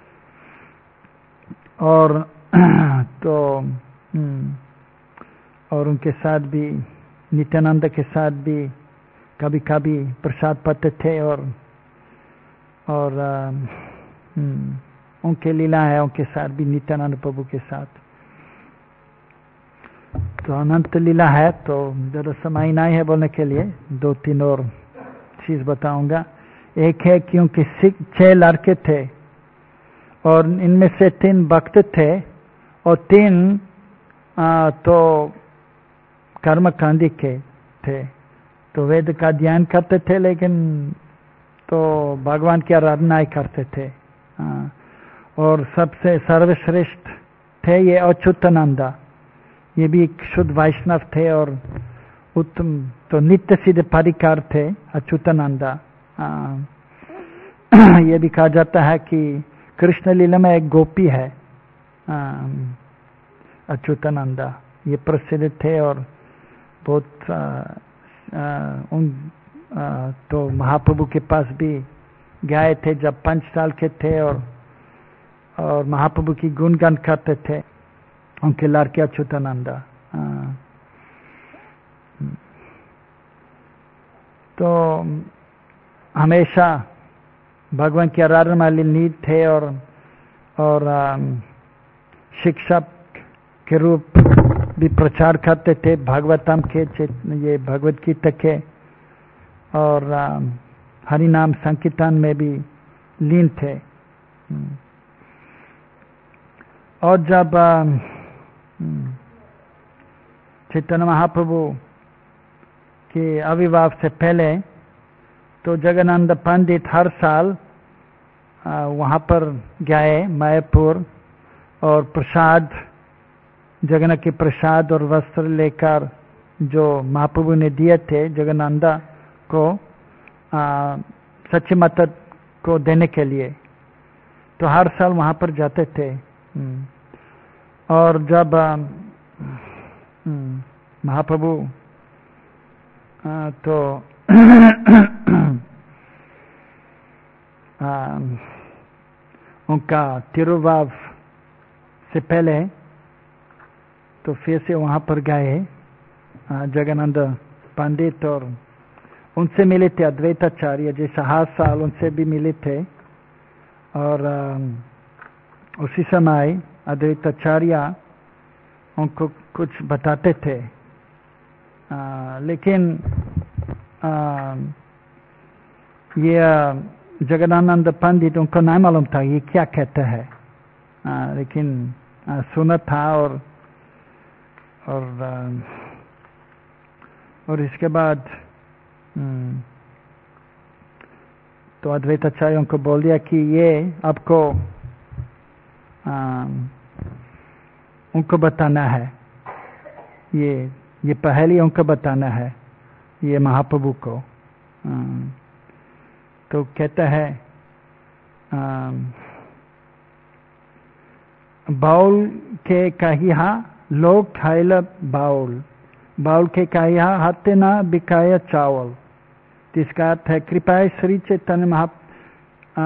और तो और उनके साथ भी नित्यानंद के साथ भी कभी कभी प्रसाद पाते थे, और और आ, उनके लीला है उनके साथ भी नित्यानंद प्रभु के साथ। तो अनंत लीला है, तो ज़्यादा समय नहीं है बोलने के लिए, दो तीन और चीज बताऊंगा। एक है क्योंकि छह लड़के थे और इनमें से तीन भक्त थे और तीन आ, तो कर्मकांडी के थे, तो वेद का ध्यान करते थे लेकिन तो भगवान की आराधना ही करते थे। आ, और सबसे सर्वश्रेष्ठ थे ये अच्युतानंदा, ये भी एक शुद्ध वैष्णव थे और उत्तम तो नित्य सिद्ध परिकार थे अच्युतानंदा। ये भी कहा जाता है कि कृष्ण लीला में एक गोपी है अच्युतानंदा, ये प्रसिद्ध थे और बहुत आ, आ, उन आ, तो महाप्रभु के पास भी गए थे जब पांच साल के थे, और और महाप्रभु की गुणगान करते थे उनके लड़के अच्युतानंदा। तो हमेशा भगवान की आराधना में लीन थे और और शिक्षक के रूप भी प्रचार करते थे भागवतम के, ये भगवत गीता के, और हरि नाम संकीर्तन में भी लीन थे। और जब चैतन्य महाप्रभु के आविर्भाव से पहले तो जगन्नाथ पंडित हर साल वहाँ पर गए मायापुर, और प्रसाद, जगन्नाथ के प्रसाद और वस्त्र लेकर जो महाप्रभु ने दिए थे जगन्नाथ को सच्चे माता को देने के लिए, तो हर साल वहाँ पर जाते थे। और जब महाप्रभु तो उनका तिरुभाव से पहले तो फिर से वहाँ पर गए जगन्नाथ पंडित, और उनसे मिले थे अद्वैताचार्य, जैसा हर साल उनसे भी मिले थे। और उसी समय अद्वैताचार्य उनको कुछ बताते थे, आ, लेकिन आ, ये जगदानंद पंडित उनको नहीं मालूम था ये क्या कहते हैं, आ, लेकिन आ, सुना था। और और आ, और इसके बाद तो अद्वैताचार्य उनको बोल दिया कि ये आपको आ, उनको बताना है, ये ये पहले उनको बताना है ये महाप्रभु को। आ, तो कहता है बाउल के कहिया लोग खाइल बाउल, बाउल के कहिया हाथे ना बिकाया चावल। इसका अर्थ है कृपया श्री चैतन्य महा आ,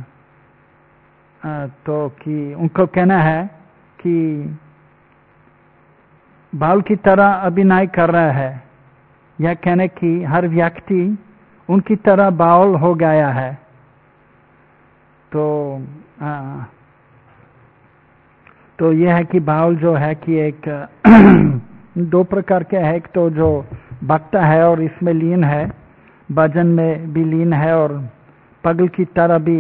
आ, तो कि उनको कहना है कि बाउल की तरह अभिनय कर रहा है, यह कहने कि हर व्यक्ति उनकी तरह बाउल हो गया है। तो आ, तो यह है कि बाउल जो है कि एक दो प्रकार के है, एक तो जो बकता है और इसमें लीन है, भजन में भी लीन है, और पगल की तरह भी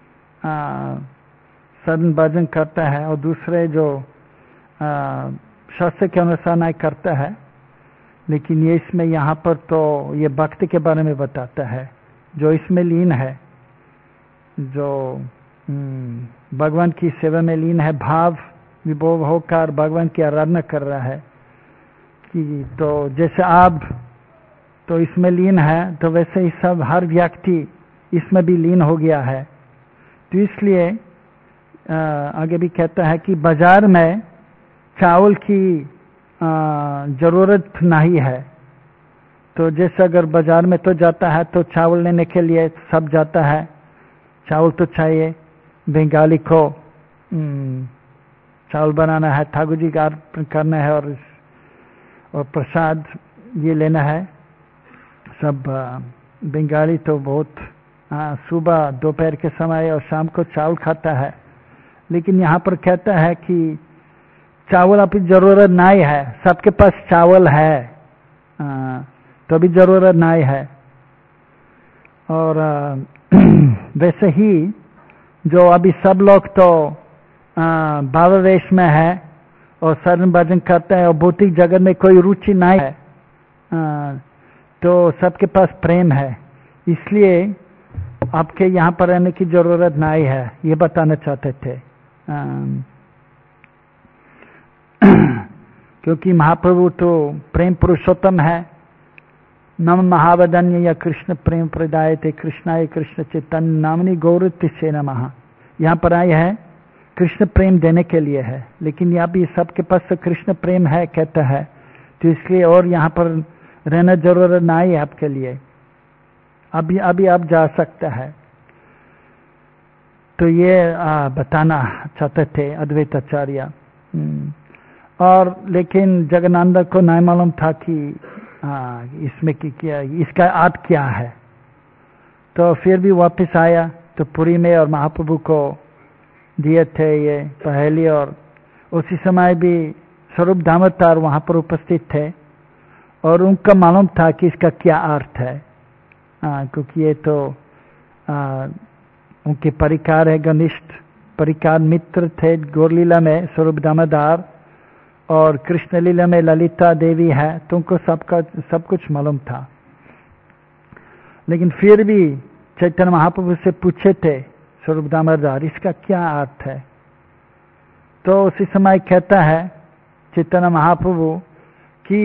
सदन भजन करता है, और दूसरे जो शास्त्र के अनुसार नहीं करता है। लेकिन ये इसमें यहाँ पर तो ये भक्ति के बारे में बताता है, जो इसमें लीन है, जो भगवान की सेवा में लीन है, भाव विभोर होकर भगवान की आराधना कर रहा है। कि तो जैसे आप तो इसमें लीन है, तो वैसे ही सब हर व्यक्ति इसमें भी लीन हो गया है। तो इसलिए आगे भी कहता है कि बाजार में चावल की जरूरत नहीं है। तो जैसे अगर बाजार में तो जाता है तो चावल लेने के लिए सब जाता है, चावल तो चाहिए, बंगाली को चावल बनाना है, ठाकुर जी का अर्पण करना है, और और प्रसाद ये लेना है। सब बंगाली तो बहुत सुबह दोपहर के समय और शाम को चावल खाता है। लेकिन यहाँ पर कहता है कि चावल अपनी जरूरत नहीं है, सबके पास चावल है, आ, तो भी जरूरत नहीं है। और आ, वैसे ही जो अभी सब लोग तो भावावेश में है और शरण भजन करते हैं और भौतिक जगत में कोई रुचि नहीं है, आ, तो सबके पास प्रेम है, इसलिए आपके यहाँ पर रहने की जरूरत नहीं है, ये बताना चाहते थे। आ, क्योंकि महाप्रभु तो प्रेम पुरुषोत्तम है। नम महावदन्य या कृष्ण प्रेम प्रदाय थे कृष्णाय कृष्ण चैतन्य नामनी गौरति से नमः। यहाँ पर आए है कृष्ण प्रेम देने के लिए है, लेकिन यहाँ भी सबके पास तो कृष्ण प्रेम है कहता है, तो इसलिए और यहाँ पर रहना जरूरत नहीं है आपके लिए, अभी अभी आप जा सकते हैं। तो ये आ, बताना चाहते थे अद्वैताचार्य। और लेकिन जगन्नाथ को नहीं मालूम था कि आ, इसमें की क्या इसका अर्थ क्या है। तो फिर भी वापस आया तो पुरी में और महाप्रभु को दिए थे ये पहली, और उसी समय भी स्वरूप दामोदर वहां पर उपस्थित थे और उनका मालूम था कि इसका क्या अर्थ है, आ, क्योंकि ये तो आ, उनके परिकार है, घनिष्ठ परिकार मित्र थे। गौरलीला में स्वरूप दामोदर और कृष्ण लीला में ललिता देवी है, तो उनको सबका सब कुछ मालूम था। लेकिन फिर भी चैतन्य महाप्रभु से पूछे थे स्वरूप दामोदर इसका क्या अर्थ है, तो उसी समय कहता है चैतन्य महाप्रभु कि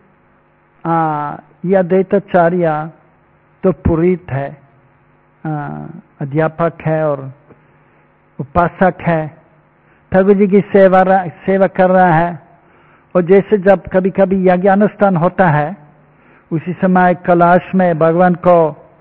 यह अद्वैताचार्य तो पुरोहित है, अध्यापक है और उपासक है, ठाकुर जी की सेवा सेवा कर रहा है। और जैसे जब कभी कभी यज्ञ अनुष्ठान होता है उसी समय कैलाश में भगवान को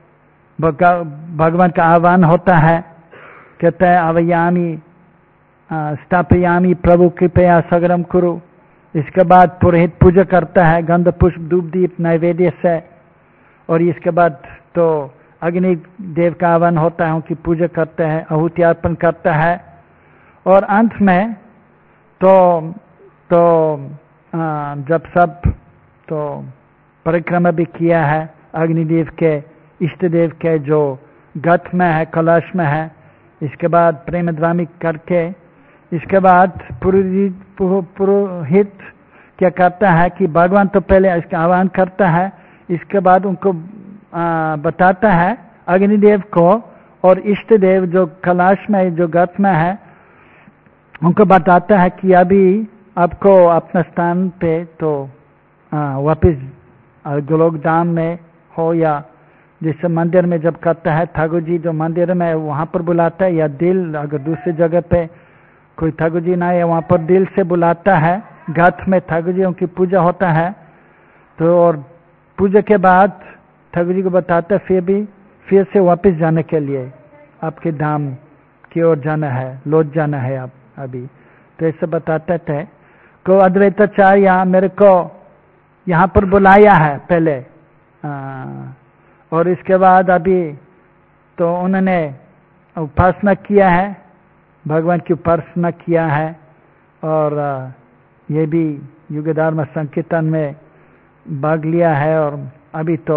भगवान का आह्वान होता है, कहता है अवयामी स्थापयामी प्रभु कृपया सगरम कुरु। इसके बाद पुरोहित पूजा करता है गंध पुष्प धूप दीप नैवेद्य से, और इसके बाद तो अग्नि देव का आह्वान होता है, उनकी पूजा करते हैं, आहुति अर्पण करता है। और अंत में तो तो आ, जब सब तो परिक्रमा भी किया है अग्निदेव के इष्ट देव के जो गत में है कैलाश में है, इसके बाद प्रेम ध्वनि करके इसके बाद पुरोहित क्या करता है कि भगवान तो पहले इसका आह्वान करता है, इसके बाद उनको आ, बताता है अग्निदेव को और इष्ट देव जो कैलाश में जो गत में है उनको बताता है कि अभी आपको अपना स्थान पे तो वापिस गोलोक धाम में हो, या जैसे मंदिर में जब करता है ठाकुर जी जो मंदिर में वहां पर बुलाता है, या दिल अगर दूसरी जगह पे कोई ठाकुर जी ना है वहां पर दिल से बुलाता है, गत में ठाकुर जी की पूजा होता है। तो और पूजा के बाद ठाकुर जी को बताता है फिर भी फिर से वापस जाने के लिए आपके धाम की ओर जाना है, लौट जाना है आप अभी। तो ऐसे बताते थे को अद्वैताचार्य मेरे को यहाँ पर बुलाया है पहले, आ, और इसके बाद अभी तो उन्होंने उपासना किया है, भगवान की उपासना किया है, और आ, ये भी युग धर्म संकीर्तन में भाग लिया है। और अभी तो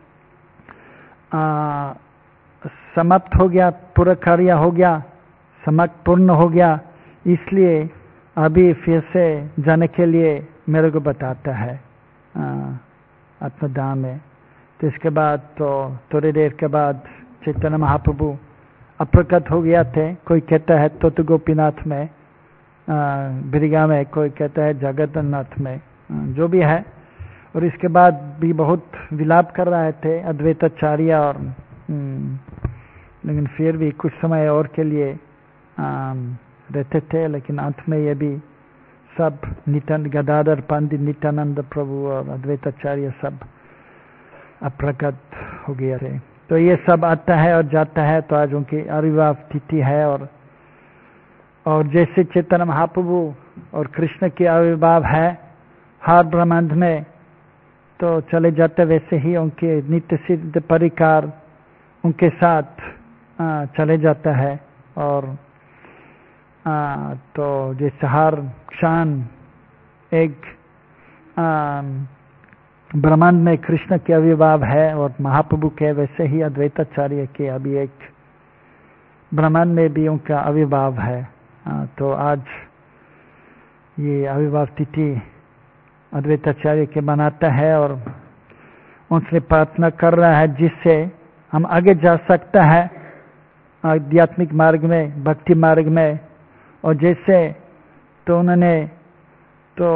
आ, समाप्त हो गया, पूरा कार्य हो गया, समाप्त पूर्ण हो गया, इसलिए अभी फिर से जाने के लिए मेरे को बताता है अपना धाम में। तो इसके बाद तो थोड़ी देर के बाद चैतन्य महाप्रभु अप्रकट हो गया थे, कोई कहता है तो, तो गोपीनाथ में बिरिगा में, कोई कहता है जगन्नाथ में, जो भी है। और इसके बाद भी बहुत विलाप कर रहे थे अद्वैताचार्य, और लेकिन फिर भी कुछ समय और के लिए आ, रहते थे, लेकिन अंत में ये भी सब नित्यान गदाधर पंडित नित्यानंद प्रभु और अद्वैताचार्य सब अप्रकट हो गए थे। तो ये सब आता है और जाता है। तो आज उनकी आविर्भाव तिथि है, और और जैसे चैतन्य महाप्रभु और कृष्ण की आविर्भाव है हर ब्रह्मांड में तो चले जाते, वैसे ही उनके नित्य सिद्ध परिकार उनके साथ आ, चले जाता है। और आ, तो जैसे हर क्षण एक ब्रह्मांड में कृष्ण के आविर्भाव है और महाप्रभु के, वैसे ही अद्वैताचार्य के अभी एक ब्रह्मांड में भी उनका आविर्भाव है। आ, तो आज ये आविर्भाव तिथि अद्वैताचार्य के मनाता है, और उनसे प्रार्थना कर रहा है जिससे हम आगे जा सकता है आध्यात्मिक मार्ग में, भक्ति मार्ग में। और जैसे तो उन्होंने तो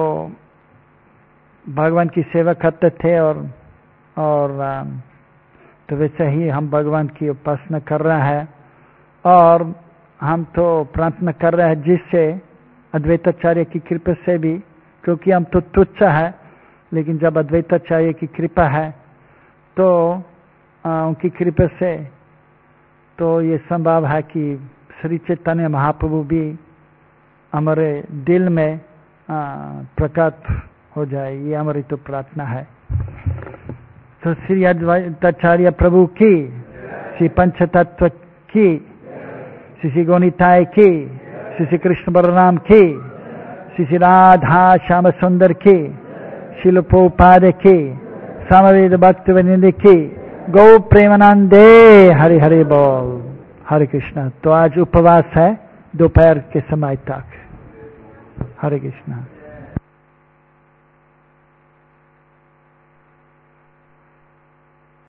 भगवान की सेवा करते थे, और और तो वैसे ही हम भगवान की उपासना कर रहे हैं, और हम तो प्रार्थना कर रहे हैं जिससे अद्वैताचार्य की कृपा से भी, क्योंकि हम तो तुच्छ है, लेकिन जब अद्वैताचार्य की कृपा है तो आ, उनकी कृपा से तो ये संभव है कि श्री चैतन्य महाप्रभु भी हमारे दिल में प्रकट हो जाए, ये हमारी तो प्रार्थना है। तो श्री अद्वैताचार्य प्रभु की, श्री पंच तत्व की, श्री श्री गौनिताय की, श्री श्री कृष्ण बलराम की, श्री श्री राधा श्याम सुंदर की, शिल प्रभुपाद की, समवेद भक्तवृंद की, गौ प्रेमानंदे, हरि हरि बोल, हरे कृष्णा। तो आज उपवास है दोपहर के समय तक। हरे कृष्णा।